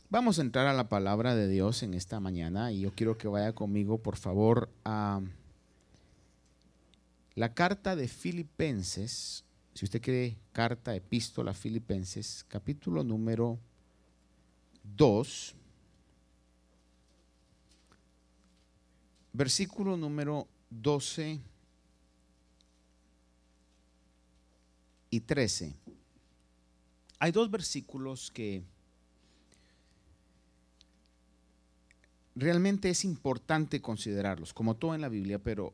Vamos a entrar a la palabra de Dios en esta mañana y yo quiero que vaya conmigo, por favor, a la carta de Filipenses. Si usted quiere carta, epístola, Filipenses, capítulo número 2, versículo número 12 y 13. Hay dos versículos que realmente es importante considerarlos, como todo en la Biblia, pero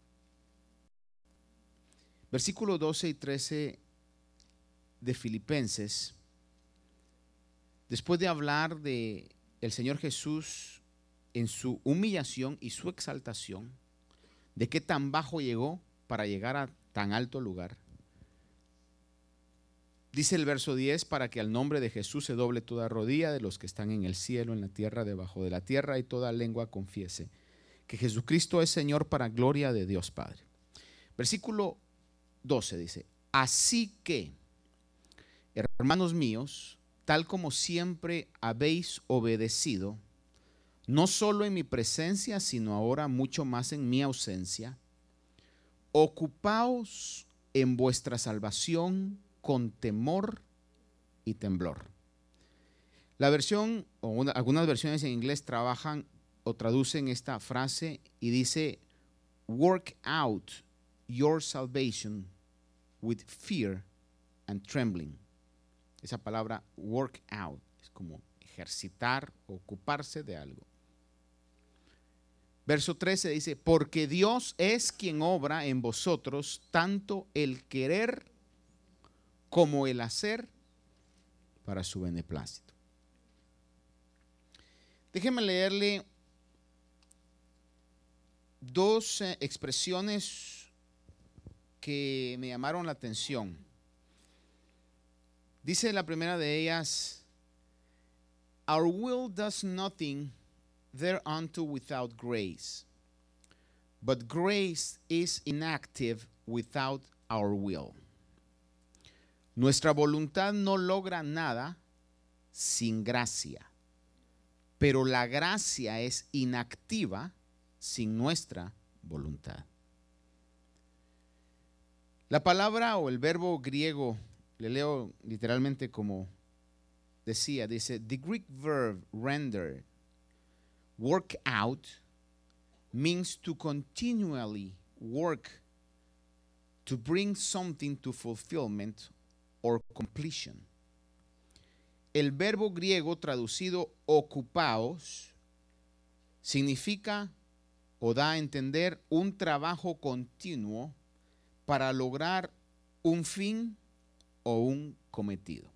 versículos 12 y 13 de Filipenses, después de hablar de el Señor Jesús en su humillación y su exaltación, de qué tan bajo llegó para llegar a tan alto lugar, dice el verso 10, para que al nombre de Jesús se doble toda rodilla de los que están en el cielo, en la tierra, debajo de la tierra, y toda lengua confiese que Jesucristo es Señor, para gloria de Dios Padre. Versículo 12 dice: así que, hermanos míos, tal como siempre habéis obedecido, no solo en mi presencia, sino ahora mucho más en mi ausencia, ocupaos en vuestra salvación con temor y temblor. La versión, algunas versiones en inglés trabajan o traducen esta frase y dice: work out your salvation with fear and trembling. Esa palabra work out es como ejercitar, ocuparse de algo. Verso 13 dice: porque Dios es quien obra en vosotros tanto el querer como el hacer para su beneplácito. Déjeme leerle dos expresiones que me llamaron la atención. Dice la primera de ellas: our will does nothing thereunto without grace, but grace is inactive without our will. Nuestra voluntad no logra nada sin gracia, pero la gracia es inactiva sin nuestra voluntad. La palabra o el verbo griego, le leo literalmente como decía, dice: the Greek verb render, work out, means to continually work to bring something to fulfillment or completion. El verbo griego traducido ocupaos significa o da a entender un trabajo continuo para lograr un fin o un cometido.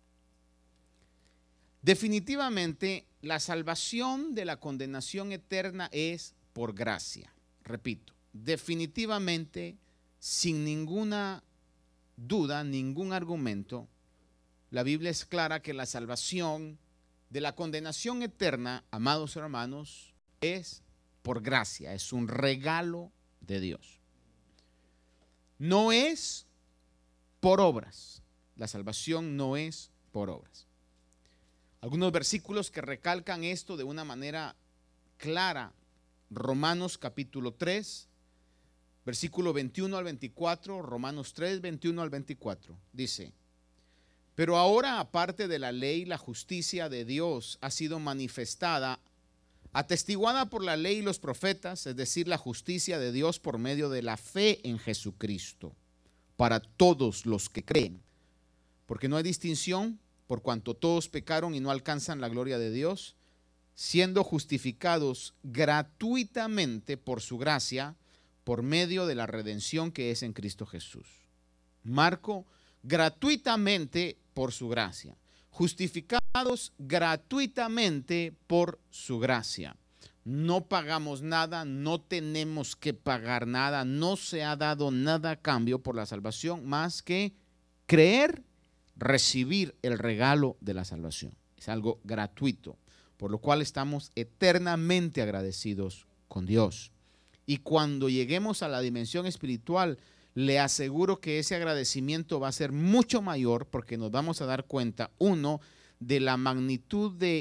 Definitivamente, la salvación de la condenación eterna es por gracia. Repito, definitivamente, sin ninguna duda, ningún argumento, la Biblia es clara que la salvación de la condenación eterna, amados hermanos, es por gracia, es un regalo de Dios. No es por obras. La salvación no es por obras. Algunos versículos que recalcan esto de una manera clara: Romanos capítulo 3, versículo 21 al 24, Romanos 3, 21 al 24, dice: pero ahora, aparte de la ley, la justicia de Dios ha sido manifestada, atestiguada por la ley y los profetas, es decir, la justicia de Dios por medio de la fe en Jesucristo, para todos los que creen, porque no hay distinción, por cuanto todos pecaron y no alcanzan la gloria de Dios, siendo justificados gratuitamente por su gracia, por medio de la redención que es en Cristo Jesús. Marco, gratuitamente por su gracia, justificados gratuitamente por su gracia. No pagamos nada, no tenemos que pagar nada, no se ha dado nada a cambio por la salvación más que creer, recibir el regalo de la salvación. Es algo gratuito, por lo cual estamos eternamente agradecidos con Dios. Y cuando lleguemos a la dimensión espiritual, le aseguro que ese agradecimiento va a ser mucho mayor, porque nos vamos a dar cuenta, uno, de la magnitud de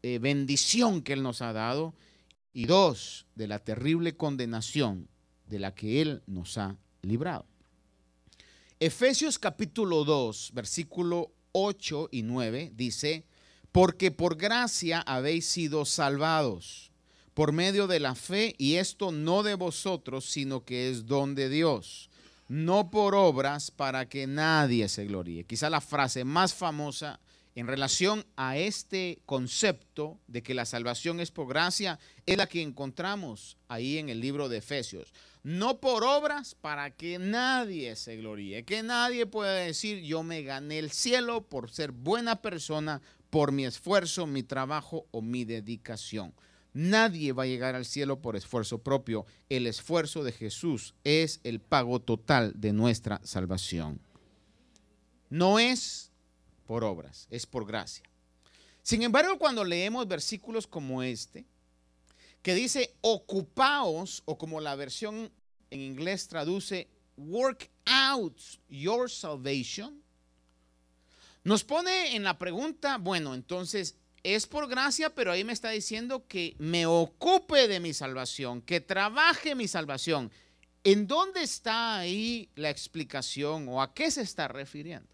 bendición que Él nos ha dado. Y 2, de la terrible condenación de la que Él nos ha librado. Efesios capítulo 2, versículo 8 y 9 dice: porque por gracia habéis sido salvados por medio de la fe, y esto no de vosotros, sino que es don de Dios, no por obras, para que nadie se gloríe. Quizá la frase más famosa en relación a este concepto de que la salvación es por gracia es la que encontramos ahí en el libro de Efesios. No por obras, para que nadie se gloríe, que nadie pueda decir yo me gané el cielo por ser buena persona, por mi esfuerzo, mi trabajo o mi dedicación. Nadie va a llegar al cielo por esfuerzo propio. El esfuerzo de Jesús es el pago total de nuestra salvación. No es por obras, es por gracia. Sin embargo, cuando leemos versículos como este, que dice ocupaos, o como la versión en inglés traduce work out your salvation, nos pone en la pregunta, bueno, entonces es por gracia, pero ahí me está diciendo que me ocupe de mi salvación, que trabaje mi salvación. ¿En dónde está ahí la explicación o a qué se está refiriendo?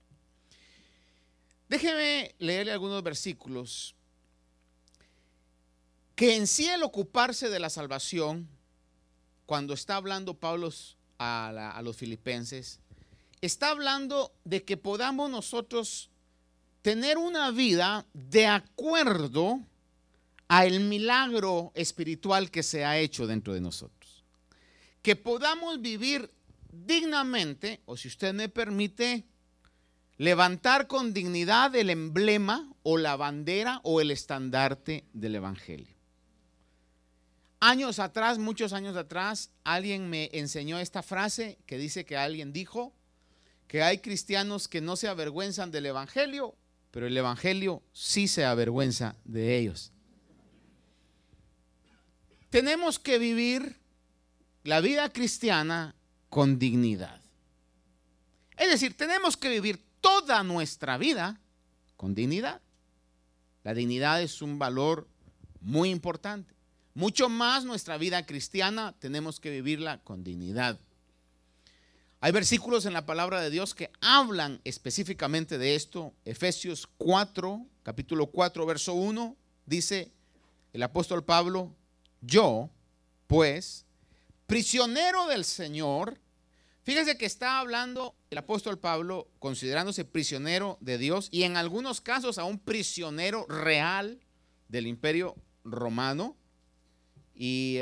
Déjeme leerle algunos versículos que en sí el ocuparse de la salvación, cuando está hablando Pablo a los filipenses, está hablando de que podamos nosotros tener una vida de acuerdo al milagro espiritual que se ha hecho dentro de nosotros. Que podamos vivir dignamente, o si usted me permite, levantar con dignidad el emblema o la bandera o el estandarte del evangelio. Años atrás, muchos años atrás, alguien me enseñó esta frase que dice que alguien dijo que hay cristianos que no se avergüenzan del evangelio, pero el evangelio sí se avergüenza de ellos. Tenemos que vivir la vida cristiana con dignidad. Es decir, tenemos que vivir toda nuestra vida con dignidad. La dignidad es un valor muy importante. Mucho más nuestra vida cristiana tenemos que vivirla con dignidad. Hay versículos en la palabra de Dios que hablan específicamente de esto. Efesios 4, capítulo 4, verso 1, dice el apóstol Pablo: yo, pues, prisionero del Señor. Fíjese que está hablando el apóstol Pablo considerándose prisionero de Dios y en algunos casos aún prisionero real del imperio romano y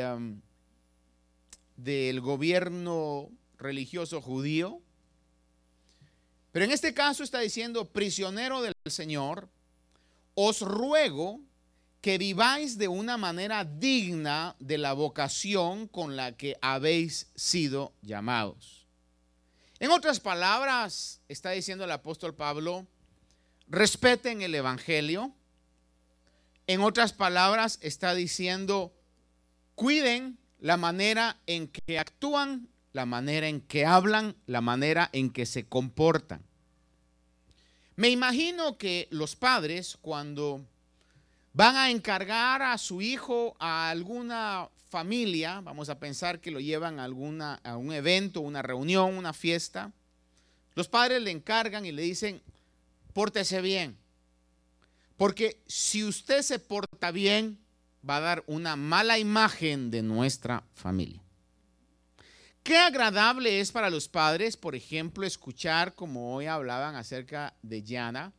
del gobierno religioso judío. Pero en este caso está diciendo: prisionero del Señor, os ruego que viváis de una manera digna de la vocación con la que habéis sido llamados. En otras palabras, está diciendo el apóstol Pablo: respeten el evangelio. En otras palabras, está diciendo: cuiden la manera en que actúan, la manera en que hablan, la manera en que se comportan. Me imagino que los padres, cuando van a encargar a su hijo a alguna familia, vamos a pensar que lo llevan a un evento, una reunión, una fiesta, los padres le encargan y le dicen: pórtese bien, porque si usted se porta bien, va a dar una mala imagen de nuestra familia. Qué agradable es para los padres, por ejemplo, escuchar como hoy hablaban acerca de Yana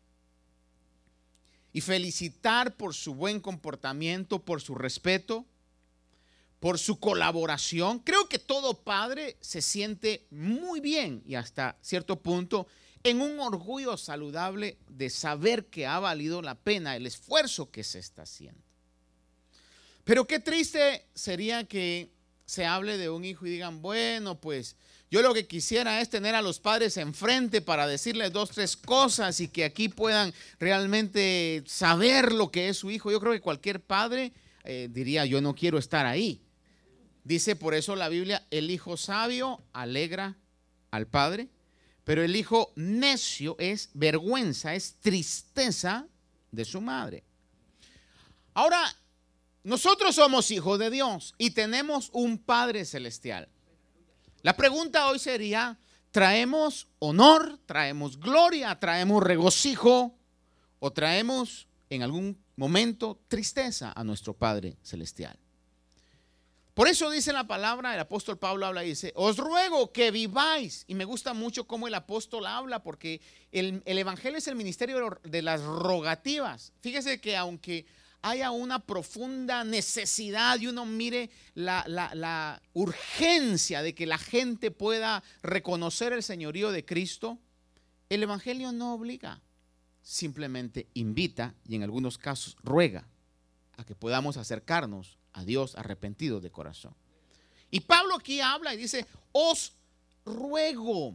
y felicitar por su buen comportamiento, por su respeto, por su colaboración. Creo que todo padre se siente muy bien y hasta cierto punto en un orgullo saludable de saber que ha valido la pena el esfuerzo que se está haciendo. Pero qué triste sería que se hable de un hijo y digan: bueno, pues yo lo que quisiera es tener a los padres enfrente para decirles 2, 3 cosas y que aquí puedan realmente saber lo que es su hijo. Yo creo que cualquier padre diría: yo no quiero estar ahí. Dice por eso la Biblia: el hijo sabio alegra al padre, pero el hijo necio es vergüenza, es tristeza de su madre. Ahora, nosotros somos hijos de Dios y tenemos un Padre celestial. La pregunta hoy sería, ¿traemos honor, traemos gloria, traemos regocijo o traemos en algún momento tristeza a nuestro Padre celestial? Por eso dice la palabra, el apóstol Pablo habla y dice, os ruego que viváis. Y me gusta mucho cómo el apóstol habla, porque el evangelio es el ministerio de las rogativas. Fíjese que aunque haya una profunda necesidad y uno mire la urgencia de que la gente pueda reconocer el señorío de Cristo, el evangelio no obliga, simplemente invita y en algunos casos ruega a que podamos acercarnos a Dios arrepentidos de corazón. Y Pablo aquí habla y dice, os ruego,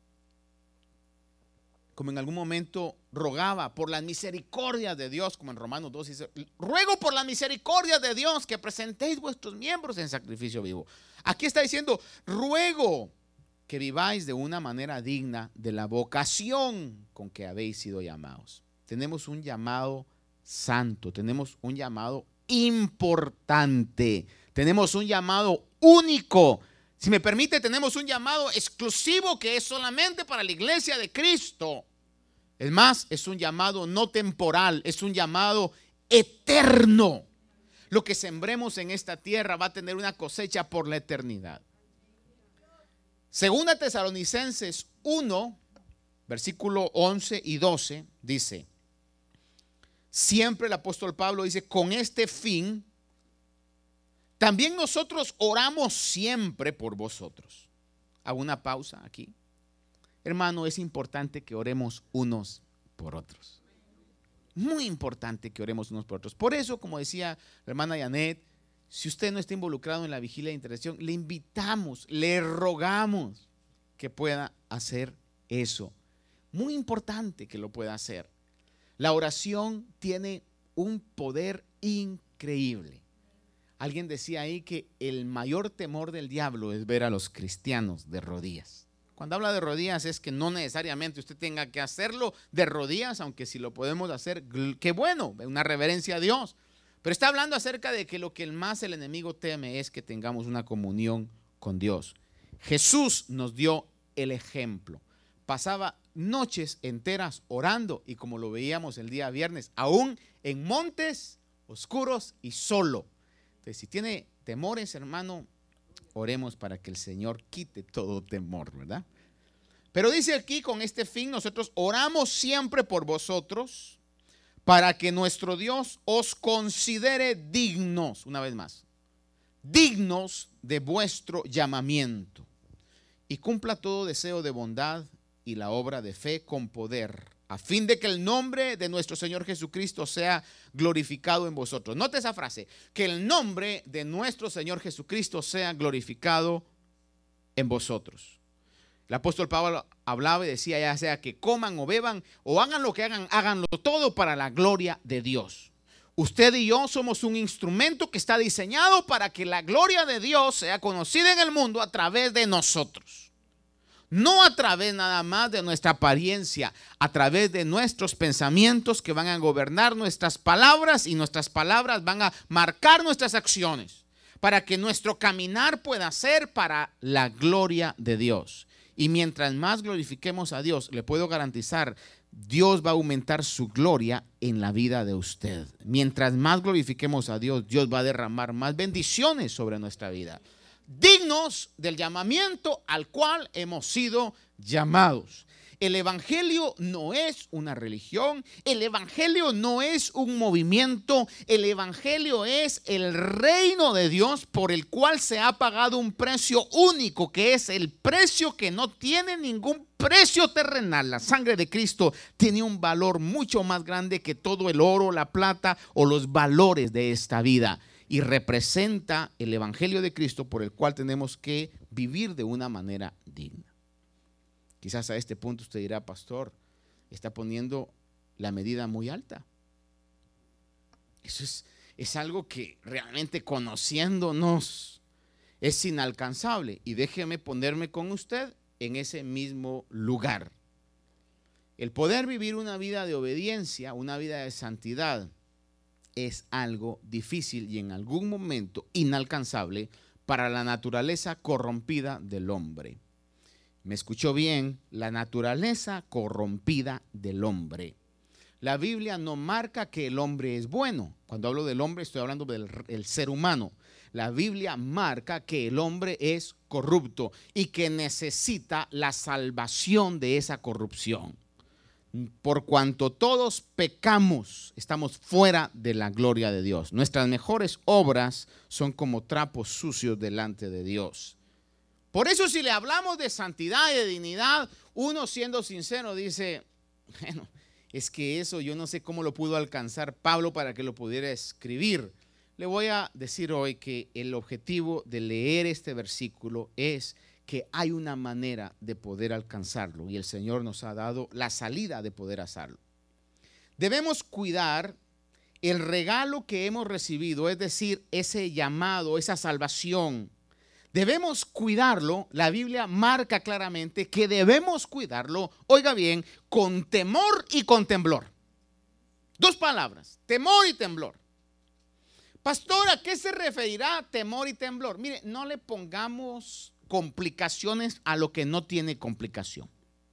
como en algún momento rogaba por las misericordias de Dios, como en Romanos 2 dice, ruego por las misericordias de Dios que presentéis vuestros miembros en sacrificio vivo. Aquí está diciendo, ruego que viváis de una manera digna de la vocación con que habéis sido llamados. Tenemos un llamado santo, tenemos un llamado importante, tenemos un llamado único. Si me permite, tenemos un llamado exclusivo que es solamente para la iglesia de Cristo. Es más, es un llamado no temporal, es un llamado eterno. Lo que sembremos en esta tierra va a tener una cosecha por la eternidad. Segunda Tesalonicenses 1, versículo 11 y 12 dice, siempre el apóstol Pablo dice, con este fin, también nosotros oramos siempre por vosotros. Hago una pausa aquí. Hermano, es importante que oremos unos por otros. Muy importante que oremos unos por otros. Por eso, como decía la hermana Janet, si usted no está involucrado en la vigilia de intercesión, le invitamos, le rogamos que pueda hacer eso. Muy importante que lo pueda hacer. La oración tiene un poder increíble. Alguien decía ahí que el mayor temor del diablo es ver a los cristianos de rodillas. Cuando habla de rodillas es que no necesariamente usted tenga que hacerlo de rodillas, aunque si lo podemos hacer, qué bueno, una reverencia a Dios. Pero está hablando acerca de que lo que más el enemigo teme es que tengamos una comunión con Dios. Jesús nos dio el ejemplo. Pasaba noches enteras orando y como lo veíamos el día viernes, aún en montes oscuros y solo. Entonces, si tiene temores, hermano, oremos para que el Señor quite todo temor, ¿verdad? Pero dice aquí, con este fin, nosotros oramos siempre por vosotros para que nuestro Dios os considere dignos, una vez más, dignos de vuestro llamamiento y cumpla todo deseo de bondad y la obra de fe con poder, a fin de que el nombre de nuestro Señor Jesucristo sea glorificado en vosotros. Note esa frase, que el nombre de nuestro Señor Jesucristo sea glorificado en vosotros. El apóstol Pablo hablaba y decía, ya sea que coman o beban o hagan lo que hagan, háganlo todo para la gloria de Dios. Usted y yo somos un instrumento que está diseñado para que la gloria de Dios sea conocida en el mundo a través de nosotros. No a través nada más de nuestra apariencia, a través de nuestros pensamientos que van a gobernar nuestras palabras y nuestras palabras van a marcar nuestras acciones para que nuestro caminar pueda ser para la gloria de Dios. Y mientras más glorifiquemos a Dios, le puedo garantizar, Dios va a aumentar su gloria en la vida de usted. Mientras más glorifiquemos a Dios, Dios va a derramar más bendiciones sobre nuestra vida. Dignos del llamamiento al cual hemos sido llamados. El evangelio no es una religión, el evangelio no es un movimiento, el evangelio es el reino de Dios por el cual se ha pagado un precio único, que es el precio que no tiene ningún precio terrenal. La sangre de Cristo tiene un valor mucho más grande que todo el oro, la plata o los valores de esta vida. Y representa el evangelio de Cristo por el cual tenemos que vivir de una manera digna. Quizás a este punto usted dirá, pastor, está poniendo la medida muy alta. Eso es algo que realmente conociéndonos es inalcanzable. Y déjeme ponerme con usted en ese mismo lugar. El poder vivir una vida de obediencia, una vida de santidad, es algo difícil y en algún momento inalcanzable para la naturaleza corrompida del hombre. ¿Me escuchó bien? La naturaleza corrompida del hombre. La Biblia no marca que el hombre es bueno. Cuando hablo del hombre estoy hablando del ser humano. La Biblia marca que el hombre es corrupto y que necesita la salvación de esa corrupción. Por cuanto todos pecamos, estamos fuera de la gloria de Dios. Nuestras mejores obras son como trapos sucios delante de Dios. Por eso si le hablamos de santidad y de dignidad, uno siendo sincero dice, bueno, es que eso yo no sé cómo lo pudo alcanzar Pablo para que lo pudiera escribir. Le voy a decir hoy que el objetivo de leer este versículo es que hay una manera de poder alcanzarlo y el Señor nos ha dado la salida de poder hacerlo. Debemos cuidar el regalo que hemos recibido, es decir, ese llamado, esa salvación. Debemos cuidarlo. La Biblia marca claramente que debemos cuidarlo, oiga bien, con temor y con temblor. Dos palabras, temor y temblor. Pastor, ¿a qué se referirá temor y temblor? Mire, no le pongamos complicaciones a lo que no tiene complicación.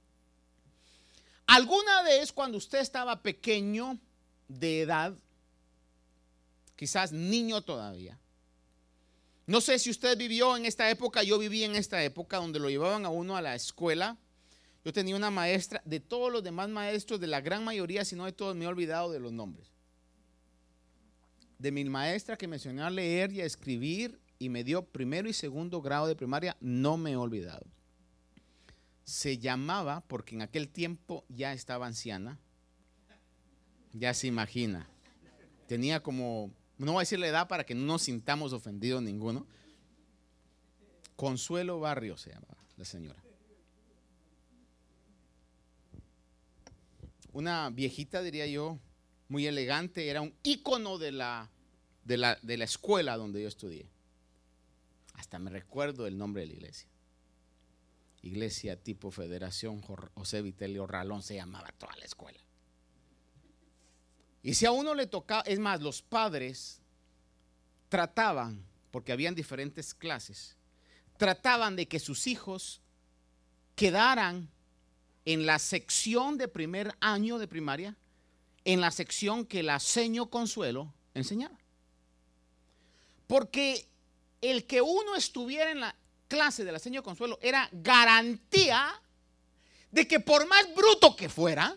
Alguna vez cuando usted estaba pequeño de edad, quizás niño todavía, no sé si usted vivió en esta época, yo viví en esta época donde lo llevaban a uno a la escuela. Yo tenía una maestra, de todos los demás maestros, de la gran mayoría, si no de todos, me he olvidado de los nombres. De mi maestra que me enseñó a leer y a escribir y me dio primero y segundo grado de primaria, no me he olvidado. Se llamaba, porque en aquel tiempo ya estaba anciana, ya se imagina, tenía como, no voy a decir la edad para que no nos sintamos ofendidos ninguno. Consuelo Barrio se llamaba la señora. Una viejita, diría yo, muy elegante, era un ícono de la escuela donde yo estudié. Hasta me recuerdo el nombre de la iglesia. Iglesia tipo Federación José Vitelio Ralón se llamaba toda la escuela. Y si a uno le tocaba, es más, los padres trataban, porque habían diferentes clases, trataban de que sus hijos quedaran en la sección de primer año de primaria, en la sección que la seño Consuelo enseñaba. Porque el que uno estuviera en la clase de la seño Consuelo era garantía de que por más bruto que fuera,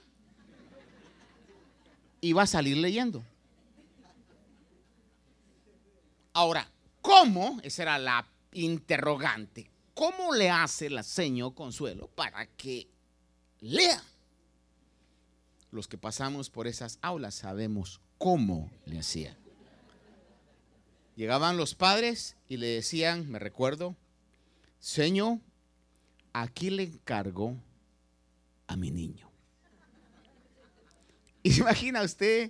iba a salir leyendo. Ahora, ¿cómo? Esa era la interrogante. ¿Cómo le hace la seño Consuelo para que lea? Los que pasamos por esas aulas sabemos cómo le hacía. Llegaban los padres y le decían, me recuerdo, señor, aquí le encargo a mi niño. Y se imagina usted,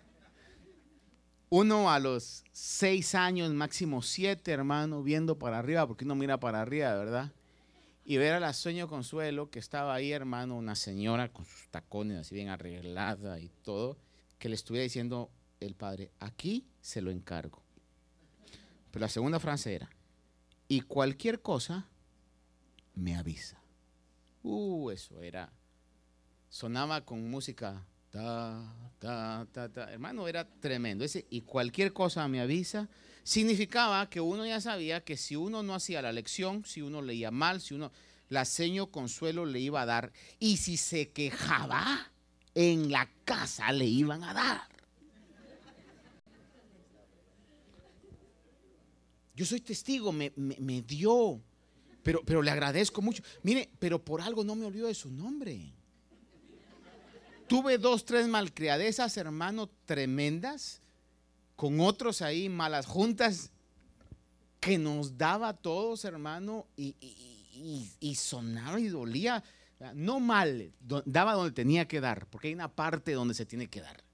uno a los 6 años, máximo 7, hermano, viendo para arriba, porque uno mira para arriba, ¿verdad? Y ver a la señora Consuelo que estaba ahí, hermano, una señora con sus tacones así bien arreglada y todo, que le estuviera diciendo el padre, aquí se lo encargo. Pero la segunda frase era, y cualquier cosa me avisa. Eso era, sonaba con música, ta, ta, ta, ta. Hermano, era tremendo. Ese, y cualquier cosa me avisa, significaba que uno ya sabía que si uno no hacía la lección, si uno leía mal, si uno, la seño Consuelo le iba a dar, y si se quejaba, en la casa le iban a dar. Yo soy testigo, me dio, pero le agradezco mucho. Mire, pero por algo no me olvido de su nombre. Tuve 2, 3 malcriadezas, hermano, tremendas, con otros ahí, malas juntas, que nos daba a todos, hermano, y sonaba y dolía. No mal, daba donde tenía que dar, porque hay una parte donde se tiene que dar.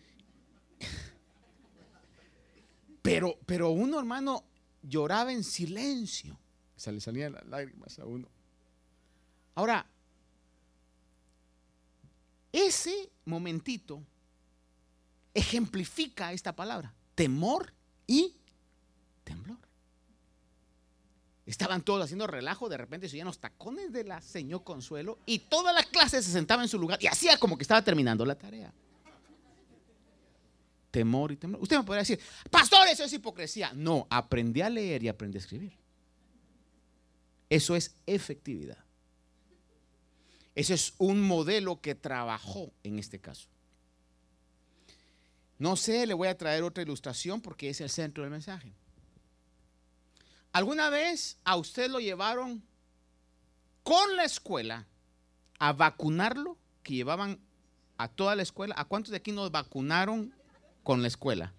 Pero uno, hermano, lloraba en silencio. Se le salían las lágrimas a uno. Ahora, ese momentito ejemplifica esta palabra: temor y temblor. Estaban todos haciendo relajo, de repente se oían los tacones de la señor Consuelo y toda la clase se sentaba en su lugar y hacía como que estaba terminando la tarea. Temor y temblor. Usted me podría decir: pastor, eso es hipocresía. No, aprendí a leer y aprendí a escribir. Eso es efectividad. Ese es un modelo que trabajó en este caso. No sé, le voy a traer otra ilustración porque es el centro del mensaje. ¿Alguna vez a usted lo llevaron con la escuela a vacunarlo? Que llevaban a toda la escuela. ¿A cuántos de aquí nos vacunaron con la escuela?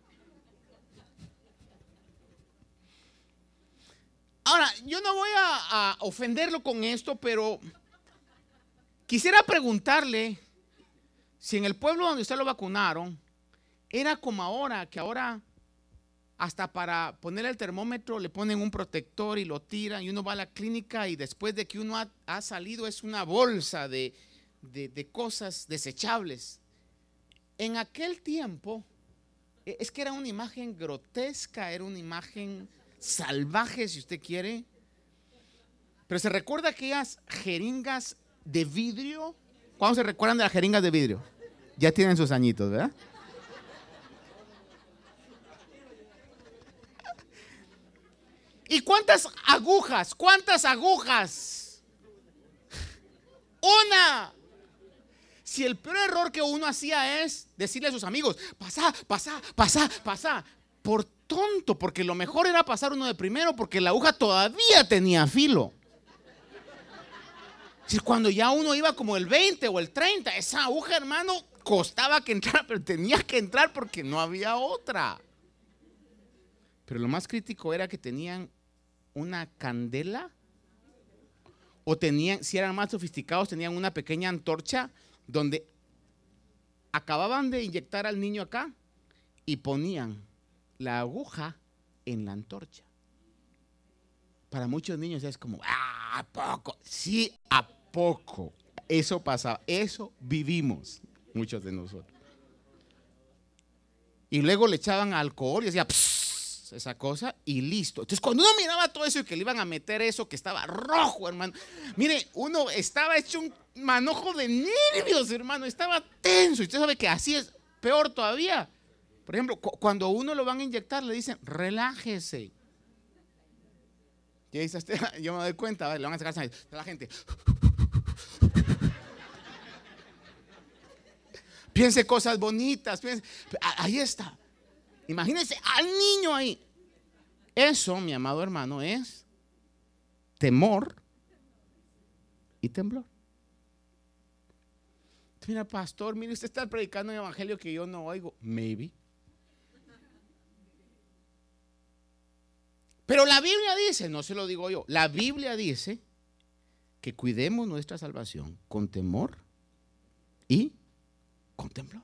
Ahora, yo no voy a ofenderlo con esto, pero quisiera preguntarle si en el pueblo donde usted lo vacunaron era como ahora, que ahora hasta para poner el termómetro le ponen un protector y lo tiran y uno va a la clínica y después de que uno ha salido es una bolsa de cosas desechables. En aquel tiempo es que era una imagen grotesca, era una imagen salvaje, si usted quiere. Pero se recuerda aquellas jeringas de vidrio. ¿Cuándo se recuerdan de las jeringas de vidrio? Ya tienen sus añitos, ¿verdad? ¿Y cuántas agujas? ¿Cuántas agujas? Una. Si el peor error que uno hacía es decirle a sus amigos: pasá, pasá, pasá, pasá, por tonto, porque lo mejor era pasar uno de primero, porque la aguja todavía tenía filo. Si cuando ya uno iba como el 20 o el 30, esa aguja, hermano, costaba que entrara, pero tenía que entrar porque no había otra. Pero lo más crítico era que tenían una candela, o tenían, si eran más sofisticados, tenían una pequeña antorcha donde acababan de inyectar al niño acá y ponían la aguja en la antorcha. Para muchos niños es como: ¿a poco? Sí, a poco. Eso pasaba, eso vivimos muchos de nosotros. Y luego le echaban alcohol y decía esa cosa y listo. Entonces cuando uno miraba todo eso y que le iban a meter eso que estaba rojo, hermano, mire, uno estaba hecho un manojo de nervios, hermano, estaba tenso. Y usted sabe que así es peor todavía. Por ejemplo, cuando uno lo van a inyectar le dicen: relájese. Y ahí está usted, yo me doy cuenta, le van a sacar sangre, la gente piense cosas bonitas, piense, ahí está. Imagínense al niño ahí. Eso, mi amado hermano, es temor y temblor. Mira, pastor, mire, usted está predicando un evangelio que yo no oigo. Maybe. Pero la Biblia dice, no se lo digo yo, la Biblia dice que cuidemos nuestra salvación con temor y con temblor.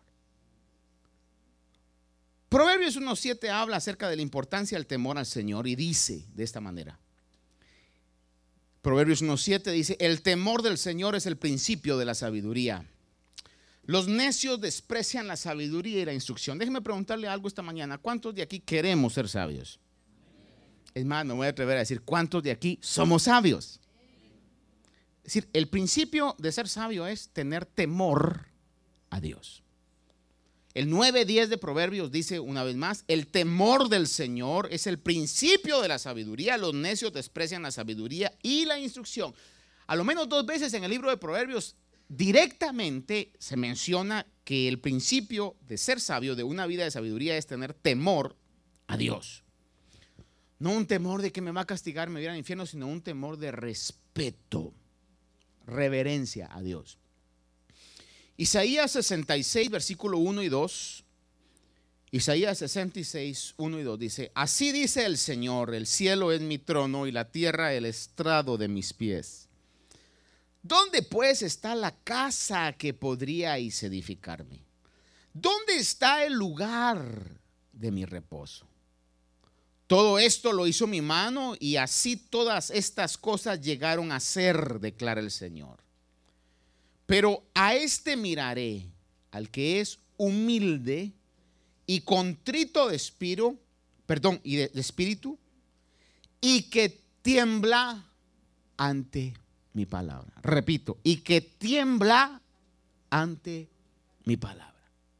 Proverbios 1:7 habla acerca de la importancia del temor al Señor y dice de esta manera. Proverbios 1:7 dice: el temor del Señor es el principio de la sabiduría. Los necios desprecian la sabiduría y la instrucción. Déjeme preguntarle algo esta mañana: ¿cuántos de aquí queremos ser sabios? Es más, me voy a atrever a decir: ¿cuántos de aquí somos sabios? Es decir, el principio de ser sabio es tener temor a Dios. El 9:10 de Proverbios dice una vez más: el temor del Señor es el principio de la sabiduría. Los necios desprecian la sabiduría y la instrucción. A lo menos 2 veces en el libro de Proverbios directamente se menciona que el principio de ser sabio, de una vida de sabiduría, es tener temor a Dios. No un temor de que me va a castigar, me voy a ir al infierno, sino un temor de respeto, reverencia a Dios. Isaías 66, versículo 1 y 2. Isaías 66, 1 y 2 dice: así dice el Señor: el cielo es mi trono y la tierra el estrado de mis pies. ¿Dónde pues está la casa que podríais edificarme? ¿Dónde está el lugar de mi reposo? Todo esto lo hizo mi mano, y así todas estas cosas llegaron a ser, declara el Señor. Pero a este miraré, al que es humilde y contrito de espíritu, de espíritu, y que tiembla ante mi palabra. Repito, y que tiembla ante mi palabra.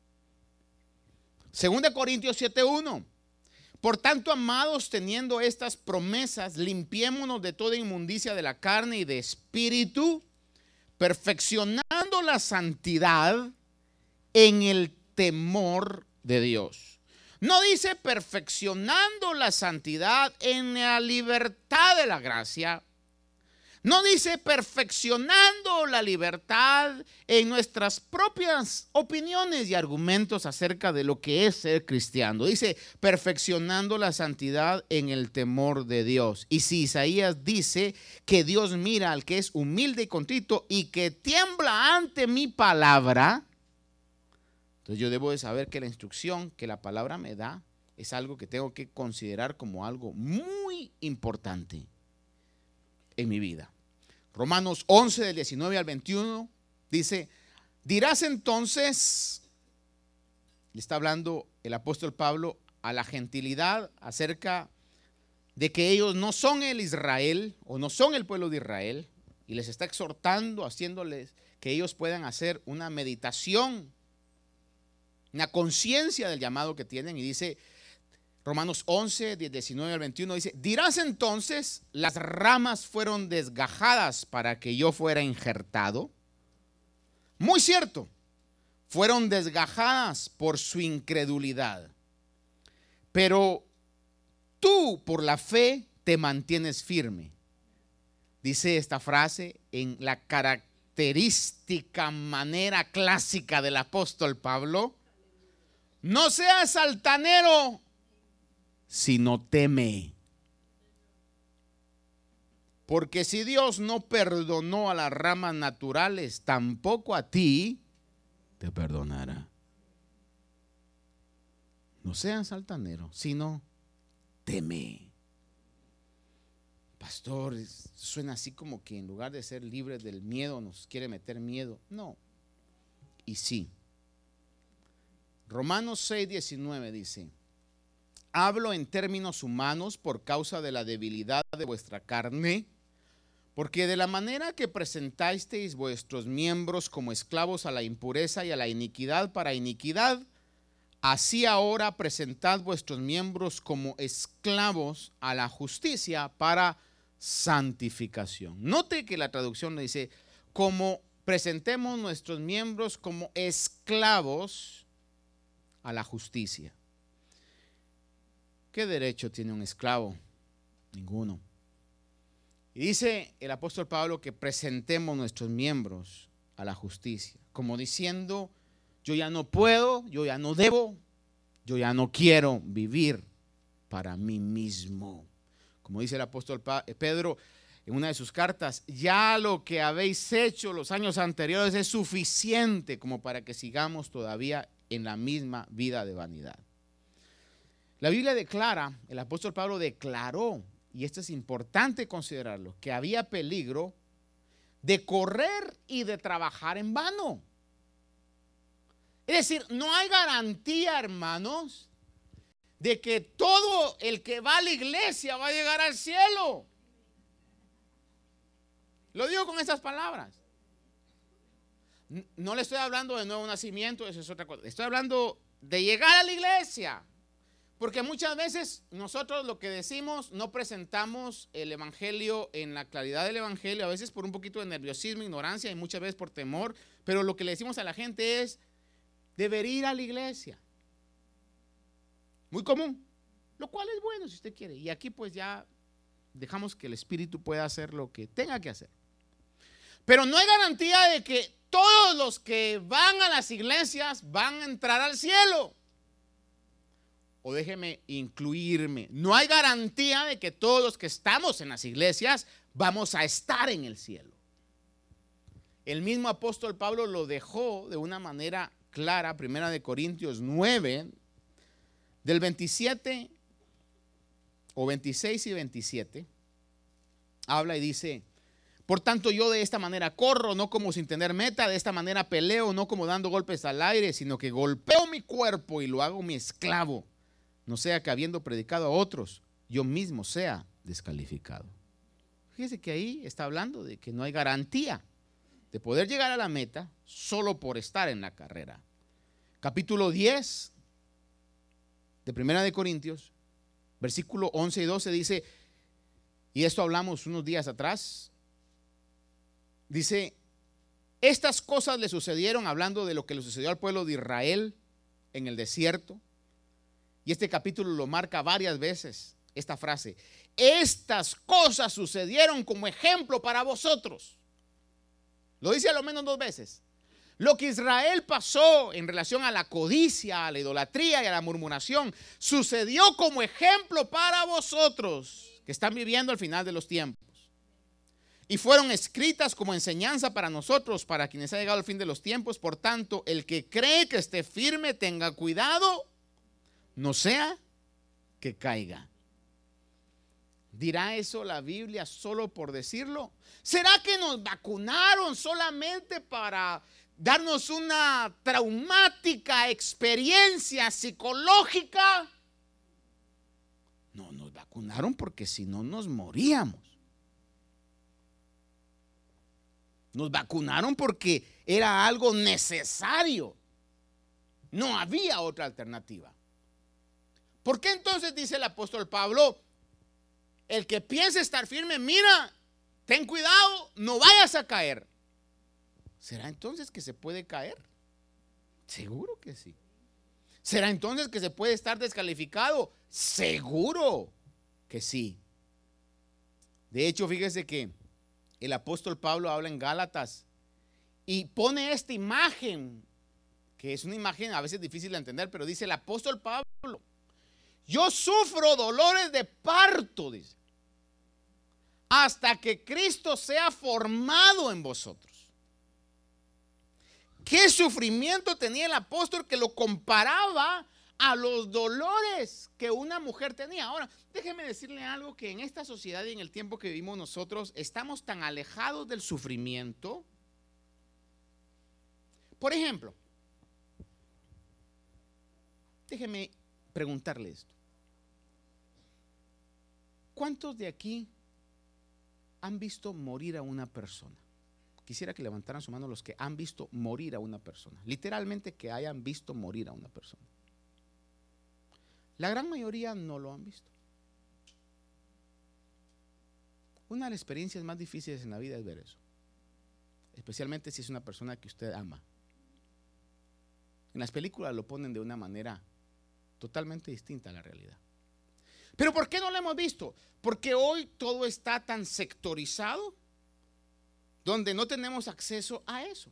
2 Corintios 7:1. Por tanto, amados, teniendo estas promesas, limpiémonos de toda inmundicia de la carne y de espíritu, perfeccionando la santidad en el temor de Dios. No dice perfeccionando la santidad en la libertad de la gracia. No dice perfeccionando la libertad en nuestras propias opiniones y argumentos acerca de lo que es ser cristiano. Dice perfeccionando la santidad en el temor de Dios. Y si Isaías dice que Dios mira al que es humilde y contrito y que tiembla ante mi palabra, entonces yo debo de saber que la instrucción que la palabra me da es algo que tengo que considerar como algo muy importante en mi vida. Romanos 11 del 19 al 21 dice, dirás entonces, le está hablando el apóstol Pablo a la gentilidad acerca de que ellos no son el Israel o no son el pueblo de Israel, y les está exhortando, haciéndoles que ellos puedan hacer una meditación, una conciencia del llamado que tienen, y dice Romanos 11, 19 al 21 dice, dirás entonces, las ramas fueron desgajadas para que yo fuera injertado. Muy cierto, fueron desgajadas por su incredulidad. Pero tú por la fe te mantienes firme. Dice esta frase en la característica manera clásica del apóstol Pablo. No seas altanero, sino teme. Porque si Dios no perdonó a las ramas naturales, tampoco a ti te perdonará. No seas altanero, sino teme. Pastor, suena así como que en lugar de ser libres del miedo nos quiere meter miedo. No. Y sí. Romanos 6, 19 dice, hablo en términos humanos por causa de la debilidad de vuestra carne, porque de la manera que presentasteis vuestros miembros como esclavos a la impureza y a la iniquidad para iniquidad, así ahora presentad vuestros miembros como esclavos a la justicia para santificación. Note que la traducción dice, como presentemos nuestros miembros como esclavos a la justicia. ¿Qué derecho tiene un esclavo? Ninguno. Y dice el apóstol Pablo que presentemos nuestros miembros a la justicia, como diciendo, yo ya no puedo, yo ya no debo, yo ya no quiero vivir para mí mismo. Como dice el apóstol Pedro en una de sus cartas, ya lo que habéis hecho los años anteriores es suficiente como para que sigamos todavía en la misma vida de vanidad. La Biblia declara, el apóstol Pablo declaró, y esto es importante considerarlo, que había peligro de correr y de trabajar en vano. Es decir, no hay garantía, hermanos, de que todo el que va a la iglesia va a llegar al cielo. Lo digo con estas palabras. No le estoy hablando de nuevo nacimiento, eso es otra cosa. Estoy hablando de llegar a la iglesia. Porque muchas veces nosotros lo que decimos no presentamos el evangelio en la claridad del evangelio, a veces por un poquito de nerviosismo, ignorancia y muchas veces por temor, pero lo que le decimos a la gente es, debería ir a la iglesia. Muy común, lo cual es bueno si usted quiere. Y aquí pues ya dejamos que el Espíritu pueda hacer lo que tenga que hacer. Pero no hay garantía de que todos los que van a las iglesias van a entrar al cielo. O déjeme incluirme, no hay garantía de que todos los que estamos en las iglesias vamos a estar en el cielo. El mismo apóstol Pablo lo dejó de una manera clara, 1 Corintios 9, del 27 o 26 y 27, habla y dice, Por tanto, yo de esta manera corro, no como sin tener meta, de esta manera peleo, no como dando golpes al aire, sino que golpeo mi cuerpo y lo hago mi esclavo. No sea que habiendo predicado a otros, yo mismo sea descalificado. Fíjese que ahí está hablando de que no hay garantía de poder llegar a la meta solo por estar en la carrera. Capítulo 10 de Primera de Corintios, versículo 11 y 12 dice, y esto hablamos unos días atrás, dice, estas cosas le sucedieron, hablando de lo que le sucedió al pueblo de Israel en el desierto. Y este capítulo lo marca varias veces, esta frase. Estas cosas sucedieron como ejemplo para vosotros. Lo dice a lo menos 2 veces. Lo que Israel pasó en relación a la codicia, a la idolatría y a la murmuración, sucedió como ejemplo para vosotros, que están viviendo al final de los tiempos. Y fueron escritas como enseñanza para nosotros, para quienes ha llegado el fin de los tiempos. Por tanto, el que cree que esté firme, tenga cuidado, no sea que caiga. ¿Dirá eso la Biblia solo por decirlo? ¿Será que nos vacunaron solamente para darnos una traumática experiencia psicológica? No, nos vacunaron porque si no nos moríamos. Nos vacunaron porque era algo necesario. No había otra alternativa. ¿Por qué entonces dice el apóstol Pablo, el que piense estar firme, mira, ten cuidado, no vayas a caer? ¿Será entonces que se puede caer? Seguro que sí. ¿Será entonces que se puede estar descalificado? Seguro que sí. De hecho, fíjese que el apóstol Pablo habla en Gálatas y pone esta imagen, que es una imagen a veces difícil de entender, pero dice el apóstol Pablo, yo sufro dolores de parto, dice, hasta que Cristo sea formado en vosotros. ¿Qué sufrimiento tenía el apóstol que lo comparaba a los dolores que una mujer tenía? Ahora, déjeme decirle algo, que en esta sociedad y en el tiempo que vivimos nosotros estamos tan alejados del sufrimiento. Por ejemplo, déjeme preguntarle esto. ¿Cuántos de aquí han visto morir a una persona? Quisiera que levantaran su mano los que han visto morir a una persona. Literalmente que hayan visto morir a una persona. La gran mayoría no lo han visto. Una de las experiencias más difíciles en la vida es ver eso. Especialmente si es una persona que usted ama. En las películas lo ponen de una manera totalmente distinta a la realidad. ¿Pero por qué no lo hemos visto? Porque hoy todo está tan sectorizado, donde no tenemos acceso a eso.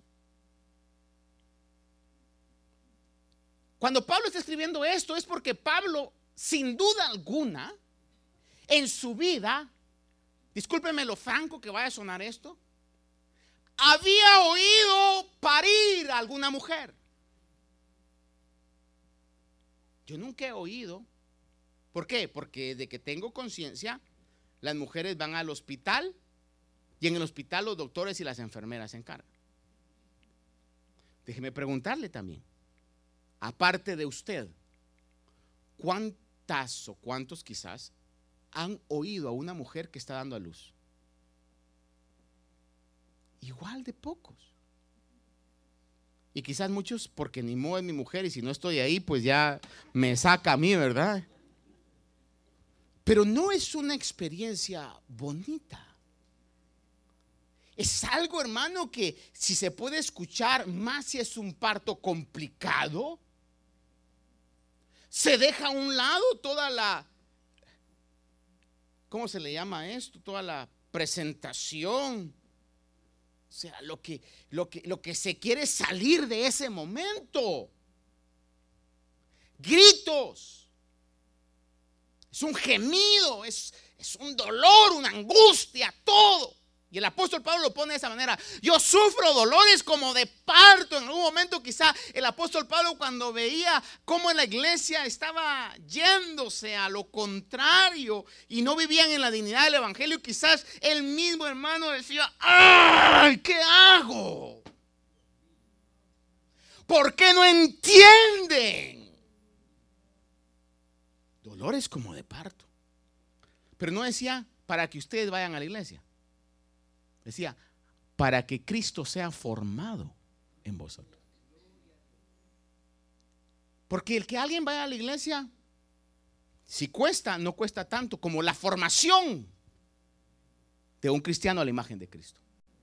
Cuando Pablo está escribiendo esto es porque Pablo, sin duda alguna, en su vida, discúlpeme lo franco que vaya a sonar esto, había oído parir a alguna mujer. Yo nunca he oído. ¿Por qué? Porque de que tengo conciencia, las mujeres van al hospital y en el hospital los doctores y las enfermeras se encargan. Déjeme preguntarle también, aparte de usted, ¿cuántas o cuántos quizás han oído a una mujer que está dando a luz? Igual de pocos. Y quizás muchos porque ni modo es mi mujer y si no estoy ahí pues ya me saca a mí, ¿verdad? Pero no es una experiencia bonita. Es algo, hermano, que si se puede escuchar, más si es un parto complicado, se deja a un lado toda la, ¿cómo se le llama esto? Toda la presentación. O sea, lo que se quiere es salir de ese momento. Gritos. Es un gemido, es un dolor, una angustia, todo. Y el apóstol Pablo lo pone de esa manera: yo sufro dolores como de parto. En algún momento quizá el apóstol Pablo, cuando veía cómo la iglesia estaba yéndose a lo contrario y no vivían en la dignidad del evangelio, quizás el mismo hermano decía: ¡ay! ¿Qué hago? ¿Por qué no entienden? Dolores como de parto. Pero no decía para que ustedes vayan a la iglesia. Decía, para que Cristo sea formado en vosotros. Porque el que alguien vaya a la iglesia, si cuesta, no cuesta tanto como la formación de un cristiano a la imagen de Cristo.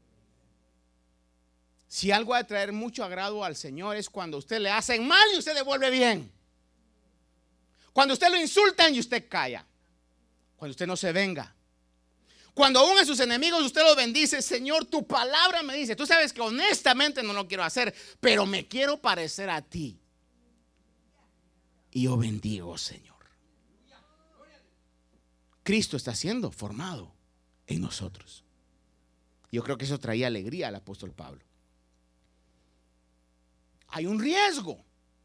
Si algo ha de traer mucho agrado al Señor es cuando usted le hacen mal y usted devuelve bien. Cuando usted lo insultan y usted calla. Cuando usted no se venga. Cuando aún a sus enemigos usted los bendice: Señor, tu palabra me dice, tú sabes que honestamente no lo quiero hacer, pero me quiero parecer a ti. Y yo bendigo, Señor. Cristo está siendo formado en nosotros. Yo creo que eso traía alegría al apóstol Pablo. Hay un riesgo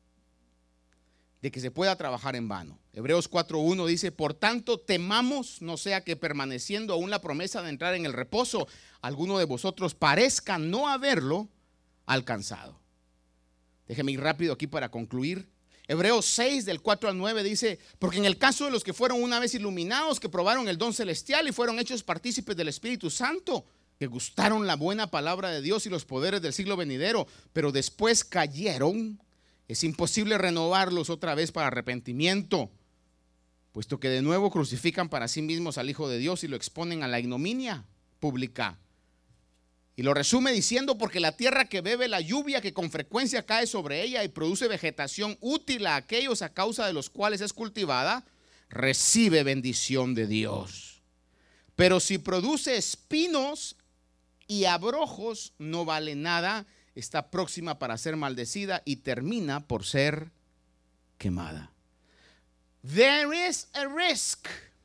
de que se pueda trabajar en vano. Hebreos 4:1 dice: por tanto temamos, no sea que permaneciendo aún la promesa de entrar en el reposo, alguno de vosotros parezca no haberlo alcanzado. Déjeme ir rápido aquí para concluir. Hebreos 6 del 4 al 9 dice: porque en el caso de los que fueron una vez iluminados, que probaron el don celestial y fueron hechos partícipes del Espíritu Santo, que gustaron la buena palabra de Dios y los poderes del siglo venidero, pero después cayeron, es imposible renovarlos otra vez para arrepentimiento, puesto que de nuevo crucifican para sí mismos al Hijo de Dios y lo exponen a la ignominia pública. Y lo resume diciendo: porque la tierra que bebe la lluvia que con frecuencia cae sobre ella y produce vegetación útil a aquellos a causa de los cuales es cultivada, recibe bendición de Dios. Pero si produce espinos y abrojos, no vale nada, está próxima para ser maldecida y termina por ser quemada. There is a risk.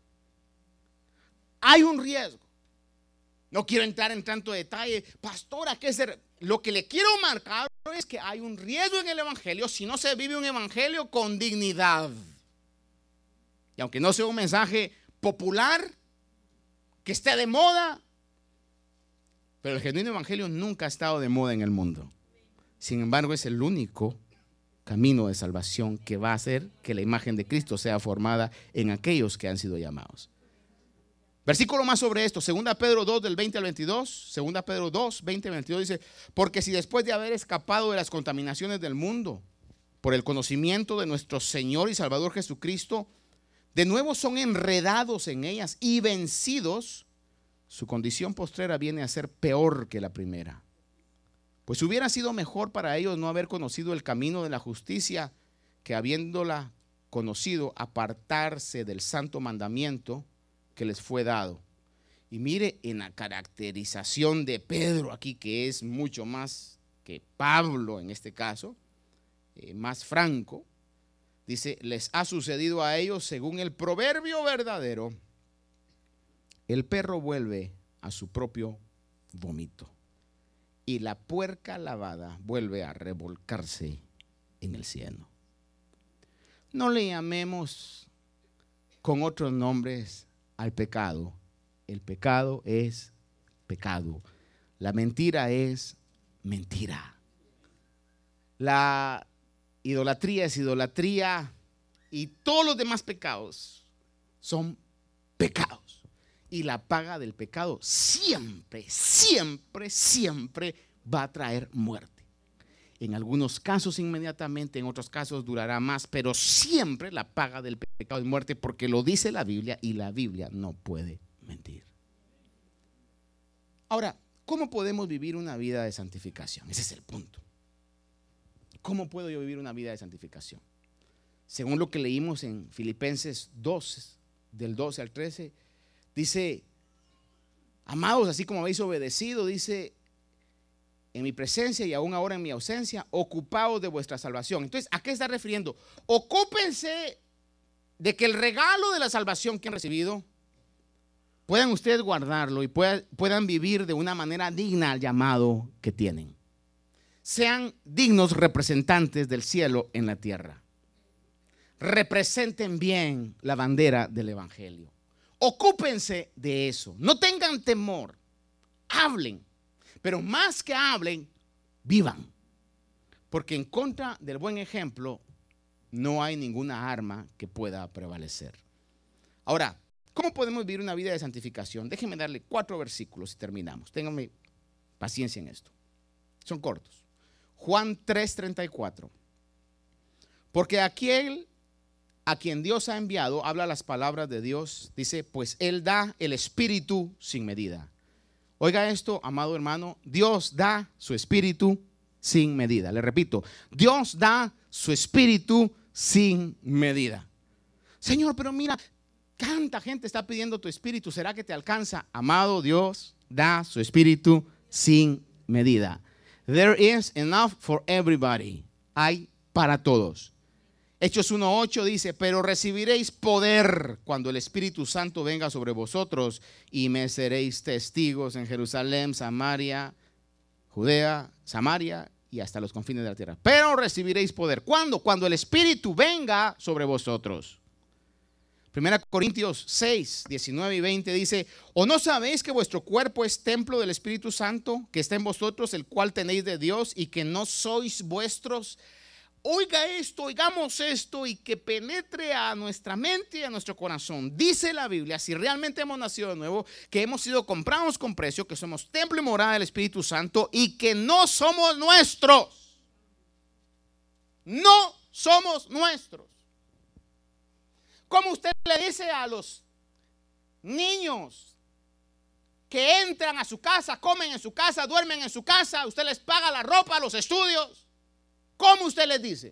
Hay un riesgo. No quiero entrar en tanto detalle, pastora, ¿qué es? Lo que le quiero marcar es que hay un riesgo en el evangelio si no se vive un evangelio con dignidad. Y aunque no sea un mensaje popular, que esté de moda, pero el genuino evangelio nunca ha estado de moda en el mundo. Sin embargo, es el único camino de salvación que va a hacer que la imagen de Cristo sea formada en aquellos que han sido llamados. Versículo más sobre esto, 2 Pedro 2 del 20 al 22, 2 Pedro 2, 20 al 22 dice: porque si después de haber escapado de las contaminaciones del mundo, por el conocimiento de nuestro Señor y Salvador Jesucristo, de nuevo son enredados en ellas y vencidos, su condición postrera viene a ser peor que la primera. Pues hubiera sido mejor para ellos no haber conocido el camino de la justicia, que habiéndola conocido, apartarse del santo mandamiento que les fue dado. Y mire en la caracterización de Pedro aquí, que es mucho más que Pablo en este caso, más franco, dice: les ha sucedido a ellos según el proverbio verdadero: el perro vuelve a su propio vómito y la puerca lavada vuelve a revolcarse en el cieno. No le llamemos con otros nombres al pecado. El pecado es pecado. La mentira es mentira. La idolatría es idolatría. Y todos los demás pecados son pecados. Y la paga del pecado siempre, siempre, siempre va a traer muerte. En algunos casos inmediatamente, en otros casos durará más, pero siempre la paga del pecado es muerte, porque lo dice la Biblia y la Biblia no puede mentir. Ahora, ¿cómo podemos vivir una vida de santificación? Ese es el punto. ¿Cómo puedo yo vivir una vida de santificación? Según lo que leímos en Filipenses 2, del 12 al 13, dice: amados, así como habéis obedecido, dice, en mi presencia y aún ahora en mi ausencia, ocupaos de vuestra salvación. Entonces, ¿a qué está refiriendo? Ocúpense de que el regalo de la salvación que han recibido puedan ustedes guardarlo y puedan vivir de una manera digna al llamado que tienen. Sean dignos representantes del cielo en la tierra. Representen bien la bandera del evangelio. Ocúpense de eso. No tengan temor. Hablen. Pero más que hablen, vivan. Porque en contra del buen ejemplo no hay ninguna arma que pueda prevalecer. Ahora, ¿cómo podemos vivir una vida de santificación? Déjenme darle 4 versículos y terminamos. Ténganme paciencia en esto. Son cortos. Juan 3:34. Porque aquel a quien Dios ha enviado habla las palabras de Dios. Dice, pues Él da el Espíritu sin medida. Oiga esto, amado hermano. Dios da su Espíritu sin medida. Le repito, Dios da su Espíritu sin medida. Señor, pero mira, tanta gente está pidiendo tu Espíritu. ¿Será que te alcanza? Amado, Dios da su Espíritu sin medida. There is enough for everybody. Hay para todos. Hechos 1:8 dice, pero recibiréis poder cuando el Espíritu Santo venga sobre vosotros y me seréis testigos en Jerusalén, Samaria, Judea, Samaria y hasta los confines de la tierra. Pero recibiréis poder. ¿Cuándo? Cuando el Espíritu venga sobre vosotros. 1 Corintios 6, 19 y 20 dice, ¿o no sabéis que vuestro cuerpo es templo del Espíritu Santo que está en vosotros, el cual tenéis de Dios y que no sois vuestros? Oiga esto, oigamos esto y que penetre a nuestra mente y a nuestro corazón. Dice la Biblia, si realmente hemos nacido de nuevo, que hemos sido comprados con precio, que somos templo y morada del Espíritu Santo y que no somos nuestros. No somos nuestros. ¿Cómo usted le dice a los niños que entran a su casa, comen en su casa, duermen en su casa, usted les paga la ropa, los estudios? ¿Cómo usted les dice?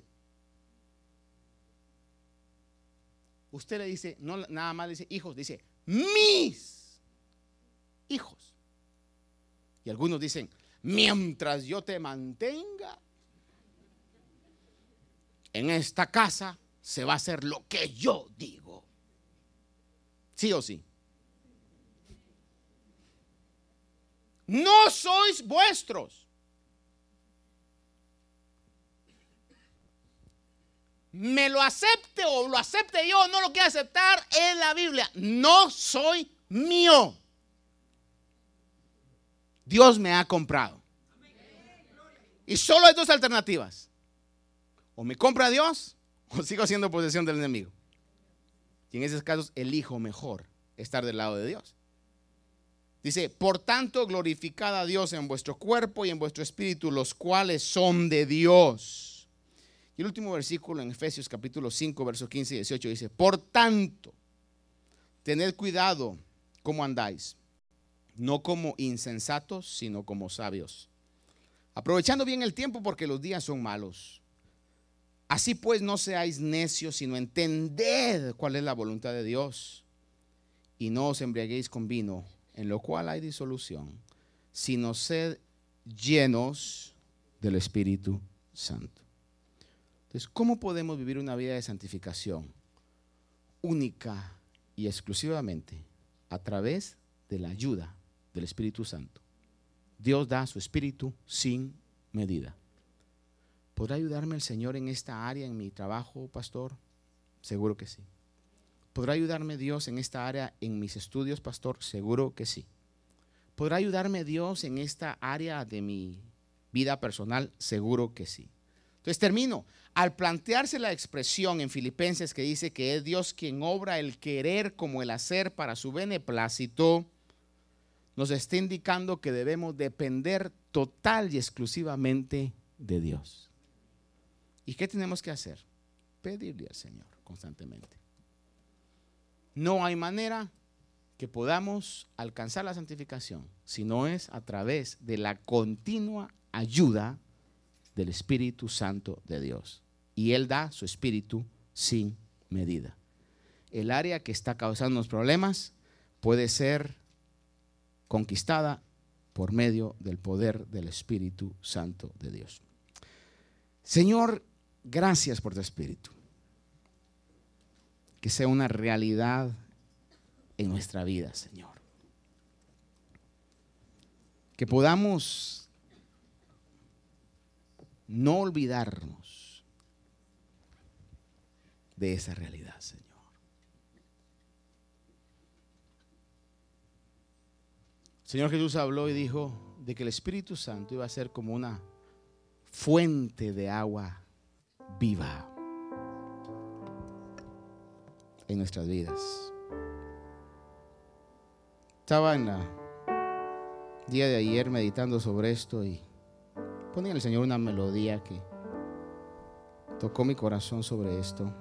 Usted le dice, no nada más dice hijos, dice mis hijos. Y algunos dicen, mientras yo te mantenga en esta casa, se va a hacer lo que yo digo. ¿Sí o sí? No sois vuestros. Me lo acepte o lo acepte yo, no lo quiero aceptar, en la Biblia. No soy mío. Dios me ha comprado. Y solo hay 2 alternativas. O me compra Dios o sigo siendo posesión del enemigo. Y en esos casos elijo mejor estar del lado de Dios. Dice, por tanto glorificad a Dios en vuestro cuerpo y en vuestro espíritu, los cuales son de Dios. Y el último versículo en Efesios capítulo 5, versos 15 y 18 dice, por tanto, tened cuidado cómo andáis, no como insensatos, sino como sabios, aprovechando bien el tiempo porque los días son malos. Así pues, no seáis necios, sino entended cuál es la voluntad de Dios. Y no os embriaguéis con vino, en lo cual hay disolución, sino sed llenos del Espíritu Santo. Entonces, ¿cómo podemos vivir una vida de santificación? Única y exclusivamente a través de la ayuda del Espíritu Santo. Dios da su Espíritu sin medida. ¿Podrá ayudarme el Señor en esta área, en mi trabajo, pastor? Seguro que sí. ¿Podrá ayudarme Dios en esta área, en mis estudios, pastor? Seguro que sí. ¿Podrá ayudarme Dios en esta área de mi vida personal? Seguro que sí. Entonces termino. Al plantearse la expresión en Filipenses que dice que es Dios quien obra el querer como el hacer para su beneplácito, nos está indicando que debemos depender total y exclusivamente de Dios. ¿Y qué tenemos que hacer? Pedirle al Señor constantemente. No hay manera que podamos alcanzar la santificación si no es a través de la continua ayuda del Espíritu Santo de Dios. Y Él da su Espíritu sin medida. El área que está causando los problemas puede ser conquistada por medio del poder del Espíritu Santo de Dios. Señor, gracias por tu Espíritu. Que sea una realidad en nuestra vida, Señor. Que podamos no olvidarnos de esa realidad, Señor. El Señor Jesús habló y dijo de que el Espíritu Santo iba a ser como una fuente de agua viva en nuestras vidas. Estaba en el día de ayer meditando sobre esto y ponía al Señor una melodía que tocó mi corazón sobre esto.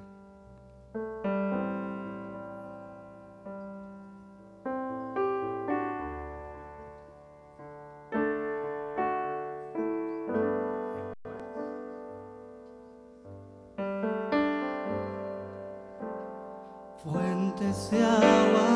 Fuentes de agua